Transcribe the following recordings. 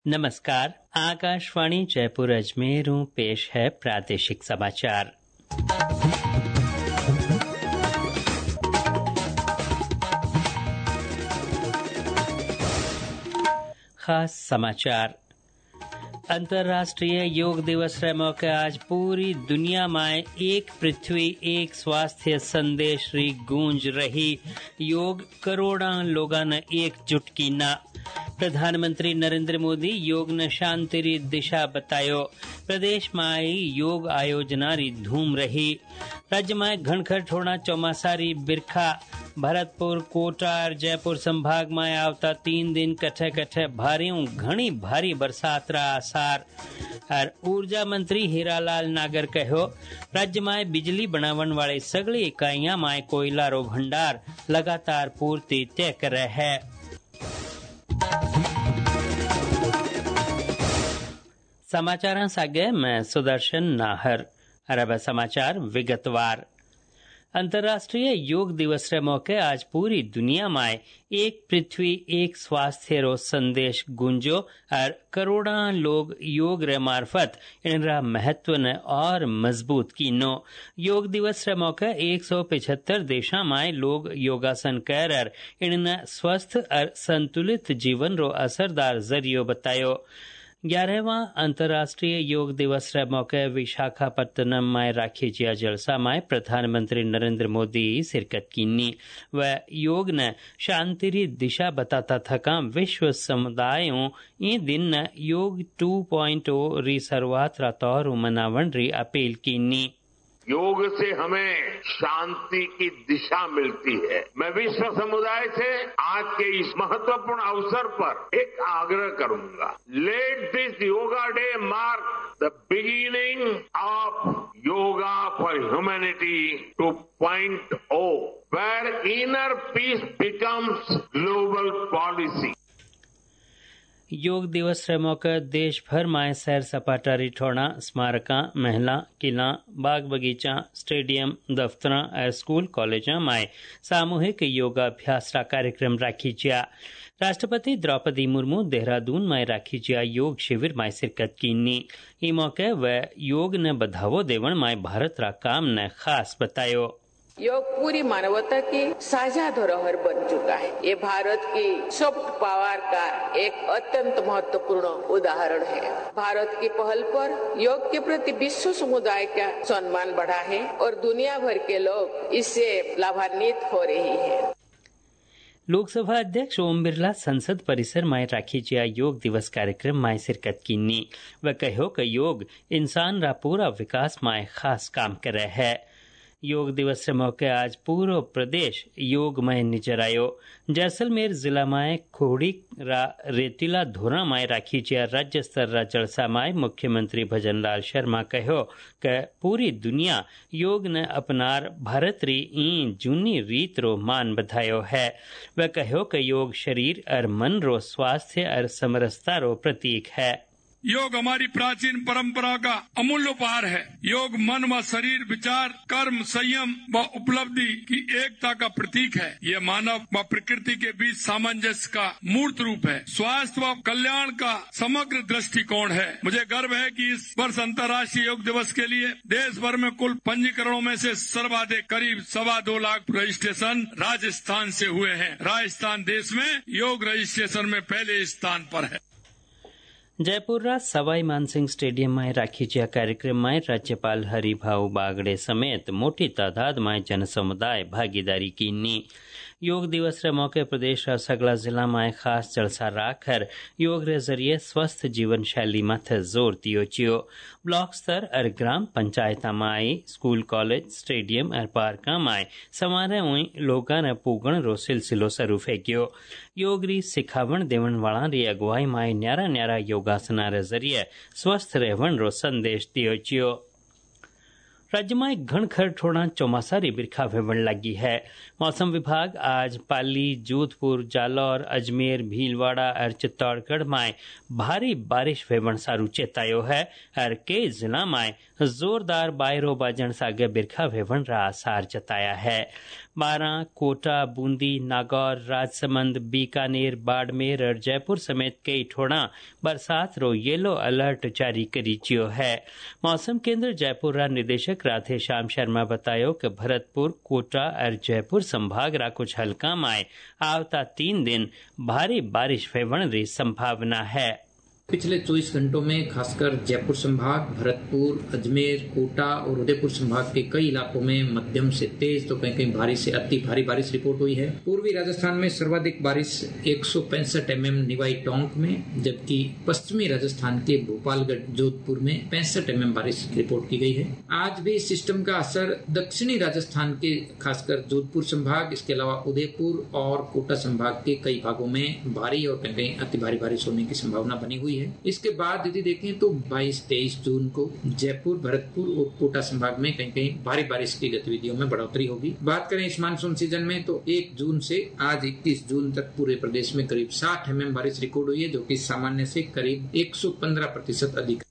नमस्कार। आकाशवाणी जयपुर अजमेर पेश है प्रादेशिक समाचार। खास समाचार। अंतर्राष्ट्रीय योग दिवस रे मौके आज पूरी दुनिया में एक पृथ्वी एक स्वास्थ्य संदेश री गूंज रही। योग करोड़ा लोगों ने एकजुट की ना। प्रधानमंत्री नरेंद्र मोदी योग ने शांति री दिशा बतायो। प्रदेश में योग आयोजना री धूम रही। राज्य में घनखर ठोड़ा चौमासा री बिरखा। भरतपुर कोटा और जयपुर संभाग में आवता 3 दिन कठे कठे घणी भारी बरसात रा आसार। और ऊर्जा मंत्री हीरालाल नागर कहो, राज्य में बिजली बनावन वाले सगली इकाइयां में कोयला रो भंडार लगातार पूर्ति तय कर रहे है। समाचार सागे मैं सुदर्शन नाहर। अरब समाचार विगतवार। अंतर्राष्ट्रीय योग दिवस रे मौके आज पूरी दुनिया में एक पृथ्वी एक स्वास्थ्य रो संदेश गूंजो और करोड़ा लोग योग रे मार्फत इनरा महत्व ने और मजबूत कीनो। योग दिवस रे मौके 175 देशा में लोग योगासन कर इन स्वस्थ और संतुलित जीवन रो असरदार जरियो बतायो। 11वां अंतर्राष्ट्रीय योग दिवस रे मौके विशाखापट्टनम में राखी जिया जलसा में प्रधानमंत्री नरेंद्र मोदी शिरकत कीनी। व योग ने शांति री दिशा बताता थका विश्व समुदायों ई दिन न योग 2.0 री शुरुआत रा तौर मनावन री अपील कीनी। योग से हमें शांति की दिशा मिलती है। मैं विश्व समुदाय से आज के इस महत्वपूर्ण अवसर पर एक आग्रह करूंगा। Let this yoga day mark the beginning of yoga for humanity 2.0 where inner peace becomes global policy. योग दिवस रे मौके देश भर में सैर सपाटा रिठौड़ा स्मारका महला किला बाग बगीचा स्टेडियम दफ्तर और स्कूल कॉलेजा में सामूहिक योगाभ्यास रा कार्यक्रम राखी जिया। राष्ट्रपति द्रौपदी मुर्मू देहरादून में राखी जिया योग शिविर में शिरकत कीनी। ई मौके व योग ने बढ़ावो देवन में भारत रा काम ने खास बतायो। योग पूरी मानवता की साझा धरोहर बन चुका है। ये भारत की सॉफ्ट पावर का एक अत्यंत महत्वपूर्ण उदाहरण है। भारत की पहल पर योग के प्रति विश्व समुदाय का सम्मान बढ़ा है और दुनिया भर के लोग इससे लाभान्वित हो रहे हैं। लोकसभा अध्यक्ष ओम बिरला संसद परिसर में राखी जिया योग दिवस कार्यक्रम में शिरकत कीनी। व कहो कि योग इंसान रा पूरा विकास में खास काम कर रहे है। योग दिवस के मौके आज पूरा प्रदेश योग में नजर आयो। जैसलमेर जिला में खोड़ी रा रेतीला धोरा में राखी जिया राज्य स्तर रा जलसा में मुख्यमंत्री भजन लाल शर्मा कहो कि पूरी दुनिया योग ने अपनार भारत री ई जूनी रीत रो मान बधायो है। वह कहो कि योग शरीर और मन रो स्वास्थ्य और समरसता रो प्रतीक है। योग हमारी प्राचीन परंपरा का अमूल्य उपहार है। योग मन व शरीर विचार कर्म संयम व उपलब्धि की एकता का प्रतीक है। ये मानव व प्रकृति के बीच सामंजस्य का मूर्त रूप है। स्वास्थ्य व कल्याण का समग्र दृष्टिकोण है। मुझे गर्व है कि इस वर्ष अंतर्राष्ट्रीय योग दिवस के लिए देश भर में कुल पंजीकरणों में से सर्वाधिक करीब 2.25 लाख रजिस्ट्रेशन राजस्थान से हुए हैं। राजस्थान देश में योग रजिस्ट्रेशन में पहले स्थान पर है। जयपुर रा सवाई मानसिंह स्टेडियम में राखी जिया कार्यक्रम में राज्यपाल हरिभाऊ बागड़े समेत मोटी तादाद में जन समुदाय भागीदारी कीनी। योग दिवस रे मौके प्रदेश और सगला जिला में खास जलसा राखर योग रे जरिए स्वस्थ जीवन शैली माथे जोर दियो चियो। ब्लॉक स्तर और ग्राम पंचायत में स्कूल कॉलेज स्टेडियम और पार्क में समारोह हुई लोगों ने पूगण रो सिलसिलो शुरू फेंक्यो। योग री सिखावण देवन वाला री अगुवाई में न्यारा न्यारा योगासना रे जरिए स्वस्थ रहवन रो संदेश दियो चियो। राज्य में घणखर ठोड़ा चौमासारी बिरखा वेवण लगी है। मौसम विभाग आज पाली, जोधपुर, जालौर, अजमेर, भीलवाड़ा और चित्तौड़गढ़ में भारी बारिश वेवण सारू चेतायो है और कई जिला में जोरदार बायरो बाजन सागे बिरखा वेवण रा आसार जताया है। बारां, कोटा, बूंदी, नागौर, राजसमंद, बीकानेर, बाड़मेर और जयपुर समेत कई ठोड़ा बरसात रो येलो अलर्ट जारी करी चियो है। मौसम केंद्र जयपुर रा निदेशक राधे श्याम शर्मा बतायो कि भरतपुर, कोटा और जयपुर संभाग रा कुछ हल्का में आवता 3 दिन भारी बारिश वेवण री संभावना है। पिछले 24 घंटों में खासकर जयपुर संभाग, भरतपुर, अजमेर, कोटा और उदयपुर संभाग के कई इलाकों में मध्यम से तेज तो कहीं कहीं भारी से अति भारी बारिश रिपोर्ट हुई है। पूर्वी राजस्थान में सर्वाधिक बारिश 165 mm निवाई टोंक में, जबकि पश्चिमी राजस्थान के भोपालगढ़, जोधपुर में 65 mm बारिश रिपोर्ट की गई है। आज भी सिस्टम का असर दक्षिणी राजस्थान के खासकर जोधपुर संभाग, इसके अलावा उदयपुर और कोटा संभाग के कई भागों में भारी और कहीं कहीं अति भारी बारिश होने की संभावना बनी हुई है। इसके बाद यदि देखें तो 22-23 जून को जयपुर, भरतपुर और कोटा संभाग में कहीं कहीं भारी बारिश की गतिविधियों में बढ़ोतरी होगी। बात करें इस मानसून सीजन में तो 1 जून से आज 21 जून तक पूरे प्रदेश में करीब 60 mm बारिश रिकॉर्ड हुई है, जो कि सामान्य से करीब 115% अधिक।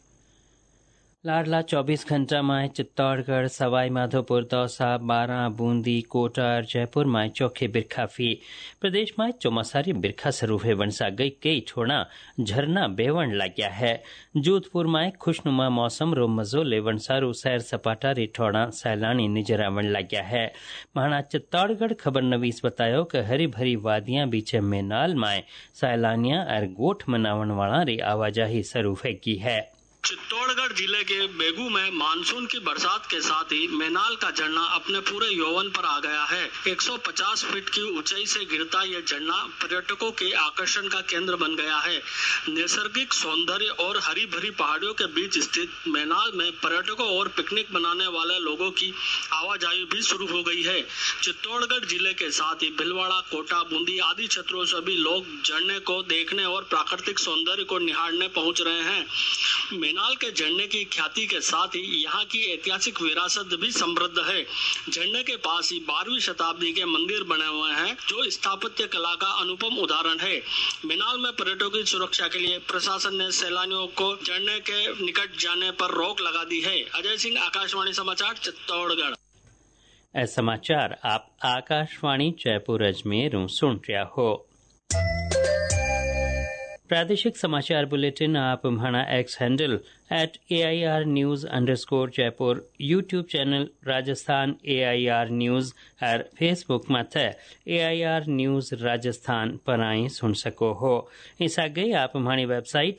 लाडला 24 घंटा में चित्तौड़गढ़, सवाई माधोपुर, दौसा, बारां, बूंदी, कोटा और जयपुर में चौखे बिरखा फी। प्रदेश में चौमासारी बिरखा सरू वेवण सा गई कई ठोड़ा झरना बेवण लाग्या है। जोधपुर में खुशनुमा मौसम रो मजो लेवण सारू सैर सपाटा रे ठोड़ा सैलानी निजरावण लाग्या है। महाना चित्तौड़गढ़ खबर नवीस बतायो कि हरी भरी वादियां बीचे मेनाल में सैलानियां और गोठ मनावण वाला री आवाजाही सरू फेंकी है। चित्तौड़गढ़ जिले के बेगू में मानसून की बरसात के साथ ही मेनाल का झरना अपने पूरे यौवन पर आ गया है। 150 फीट की ऊंचाई से गिरता यह झरना पर्यटकों के आकर्षण का केंद्र बन गया है। नैसर्गिक सौंदर्य और हरी भरी पहाड़ियों के बीच स्थित मेनाल में पर्यटकों और पिकनिक मनाने वाले लोगों की आवाजाही भी शुरू हो गई है। चित्तौड़गढ़ जिले के साथ ही भीलवाड़ा, कोटा, बूंदी आदि क्षेत्रों से भी लोग झरने को देखने और प्राकृतिक सौंदर्य को निहारने पहुंच रहे हैं। मेनाल के झरने की ख्याति के साथ ही यहाँ की ऐतिहासिक विरासत भी समृद्ध है। झरने के पास ही 12वीं शताब्दी के मंदिर बने हुए हैं, जो स्थापत्य कला का अनुपम उदाहरण है। मेनाल में पर्यटकों की सुरक्षा के लिए प्रशासन ने सैलानियों को झरने के निकट जाने पर रोक लगा दी है। अजय सिंह, आकाशवाणी समाचार, चित्तौड़गढ़। समाचार आप आकाशवाणी जयपुर अजमेर सुन रहा हो। प्रादेशिक समाचार बुलेटिन आप हमारा X handle @AIR_News_Jaipur, YouTube channel Rajasthan AIR news और फेसबुक मत AIR न्यूज राजस्थान पर आई सुन सको हो। इस आगे आप हमारी वेबसाइट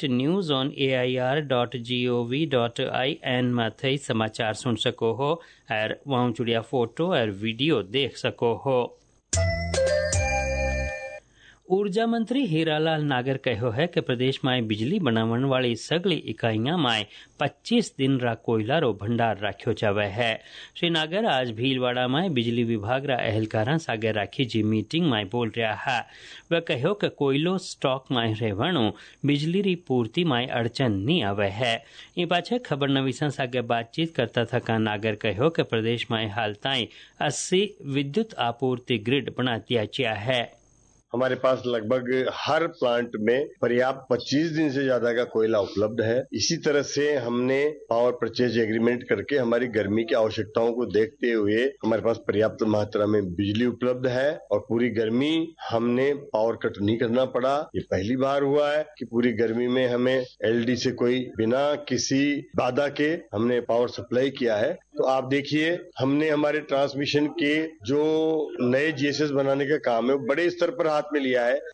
news.air.gov.in मत समाचार सुन सको हो और वहाँ जुड़िया फोटो और वीडियो देख सको हो। ऊर्जा मंत्री हीरालाल नागर कहो है कि प्रदेश में बिजली बनावन वाली सगली इकाइयां में 25 दिन रा कोयला रो भंडार राख्यो जावे है। श्री नागर आज भीलवाड़ा में बिजली विभाग रा एहलकारा सागे राखी जी मीटिंग में बोल रहा है। वह कहो कि कोयलो स्टॉक में रहवाणु बिजली री पूर्ति में अड़चन नहीं आवे है। इ पाछे खबर नवीसा सागे बातचीत करता थका नागर कहो कि प्रदेश में हाल ताई 80 विद्युत आपूर्ति ग्रिड बना दिया गया है। हमारे पास लगभग हर प्लांट में पर्याप्त 25 दिन से ज्यादा का कोयला उपलब्ध है। इसी तरह से हमने पावर परचेज एग्रीमेंट करके हमारी गर्मी की आवश्यकताओं को देखते हुए हमारे पास पर्याप्त मात्रा में बिजली उपलब्ध है और पूरी गर्मी हमने पावर कट नहीं करना पड़ा। ये पहली बार हुआ है कि पूरी गर्मी में हमें एलडी से कोई बिना किसी बाधा के हमने पावर सप्लाई किया है। तो आप देखिए, हमने हमारे ट्रांसमिशन के जो नए जीएसएस बनाने का काम है वो बड़े स्तर पर हाथ में लिया है।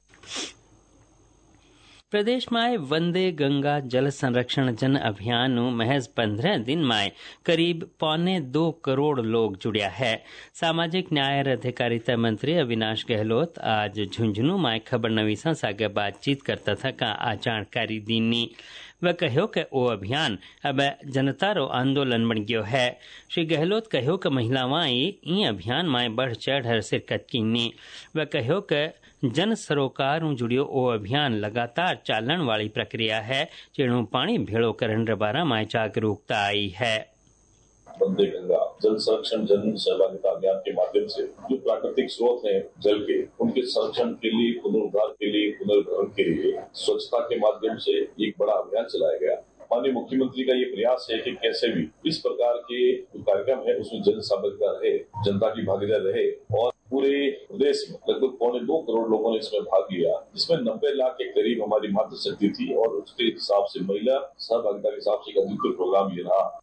प्रदेश में वंदे गंगा जल संरक्षण जन अभियान महज 15 दिन में करीब 1.25 करोड़ लोग जुड़िया है। सामाजिक न्याय और अधिकारिता मंत्री अविनाश गहलोत आज झुंझुनू में खबर नवीसा सागे बातचीत करता था का आ जानकारी दीनी। वह कहो कि वो अभियान अब जनता रो आंदोलन बन गयो है। श्री गहलोत कहो कि महिलावां ई अभियान में बढ़ चढ़ शिरकत कीनी। वह कहो कि जन सरोकार जुड़ियो ओ अभियान लगातार चालन वाली प्रक्रिया है, जेणु पानी भेड़ो करण बारा में जागरूकता आई है। वंदे गंगा, जल संरक्षण जन सहभागिता अभियान के माध्यम से जो प्राकृतिक स्रोत हैं जल के, उनके संरक्षण के लिए, पुनरुद्धार के लिए, पुनर्भरण के लिए स्वच्छता के माध्यम से एक बड़ा अभियान चलाया गया। माननीय मुख्यमंत्री का ये प्रयास है कि कैसे भी इस प्रकार के जो कार्यक्रम है उसमें जन सहभागिता रहे, जनता की भागीदारी रहे और पूरे प्रदेश में लगभग 2.25 करोड़ लोगों ने इसमें भाग लिया, जिसमें 90 लाख के करीब हमारी मातृशक्ति थी और उसके हिसाब से महिला सहभागिता के हिसाब से एक अद्वितीय प्रोग्राम ये रहा।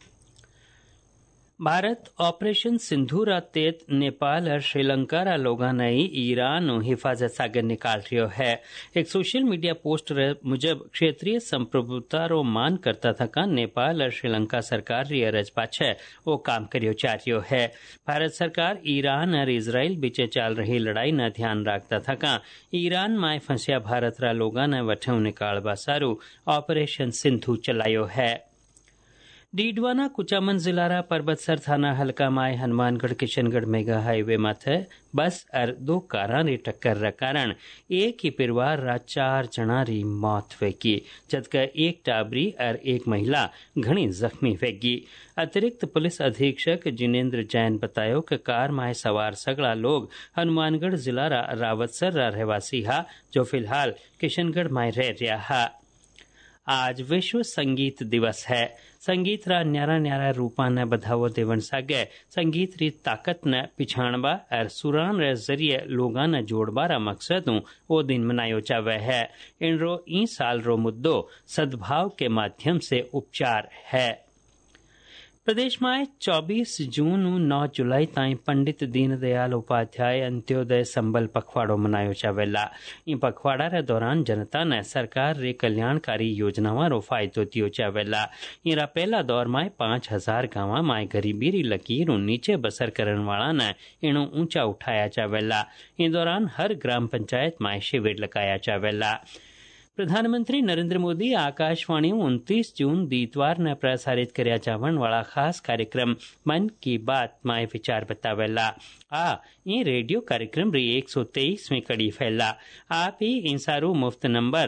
भारत ऑपरेशन सिंधूर तेत नेपाल और श्रीलंका रा लोगा नई ईरान हिफाजत सागर निकाल रियो है। एक सोशल मीडिया पोस्ट मुजब क्षेत्रीय संप्रभुता रो मान करता था का नेपाल और श्रीलंका सरकार री अरज पाछे वो काम करियो चाह रियो है। भारत सरकार ईरान और इजराइल बीच चाल रही लड़ाई न ध्यान रखता था का ईरान माय फंसिया भारत रा लोगा ने वठेऊ निकालवा सारू ऑपरेशन सिंधु चलायो है। डीडवाना कुचामन जिलारा परबतसर थाना हल्का माय हनुमानगढ़ किशनगढ़ मेगा हाईवे माथे बस और 2 कारां री टक्कर रा कारण एक ही परिवार रा 4 जना री मौत वेगी, जबकि एक टाबरी और एक महिला घणी जख्मी वेगी। अतिरिक्त पुलिस अधीक्षक जिनेन्द्र जैन बतायो कि कार माय सवार सगड़ा लोग हनुमानगढ़ जिला रा रावतसर रा रहवासी हा, जो फिलहाल किशनगढ़ माय रह रहा हा। आज विश्व संगीत दिवस है। संगीत रा न्यारा न्यारा रूपा ने बढ़ावो देवन सागे संगीत री ताकत ने पिछाणबा और सुरान रे जरिए लोगा ने जोड़बा रा मकसद वो दिन मनायो जावे है। इनरो ई साल रो मुद्दो सद्भाव के माध्यम से उपचार है। प्रदेश में 24 जून 9 जुलाई ताईं पंडित दीनदयाल उपाध्याय अंत्योदय संबल पखवाड़ो मनायो जावेला। इन पखवाड़ा रे दौरान जनता ने सरकार रे कल्याणकारी योजनावां रो फायदो दियो जावेला। इरा पहला दौर में 5000 गांव में गरीबी री लकीर नीचे बसर करन वाला ने इनो ऊंचा उठाया जावेला। इन दौरान हर ग्राम पंचायत में शिविर लगाया जावेला। प्रधानमंत्री नरेंद्र मोदी आकाशवाणी 29 जून दीतवार ने प्रसारित करया जावन वाला खास कार्यक्रम मन की बात माय विचार बतावेला। ये रेडियो कार्यक्रम री 123वीं कड़ी फैला। आप ही इंसारू मुफ्त नंबर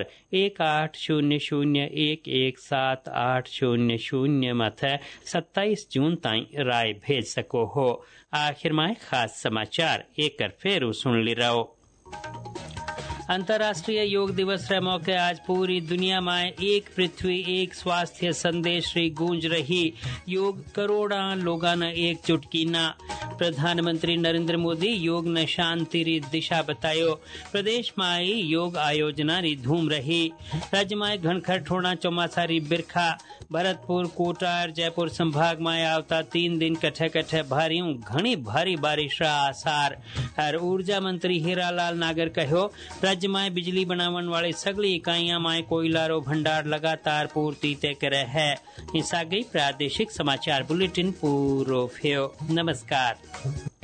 1800117800 माथे 27 जून ताईं राय भेज सको हो। आखिर में खास समाचार एक फिर सुन ली रहो। अंतर्राष्ट्रीय योग दिवस रे मौके आज पूरी दुनिया में एक पृथ्वी एक स्वास्थ्य संदेश री गूंज रही। योग करोड़ा लोगा न एकजुट कीना। प्रधानमंत्री नरेंद्र मोदी योग न शांति री दिशा बतायो। प्रदेश में आई योग आयोजना री धूम रही। राज्य में घनखर ठोड़ा चौमासा री बिरखा। भरतपुर कोटा और जयपुर संभाग में आवता 3 दिन कठे कठे घणी भारी बारिश रा आसार। और ऊर्जा मंत्री हीरालाल नागर कहो राज्य में बिजली बनावन वाली सगली इकाइयां में कोयला रो भंडार लगातार पूर्ति तय करे है। इस आ गई प्रादेशिक समाचार बुलेटिन पूरो भयो। नमस्कार।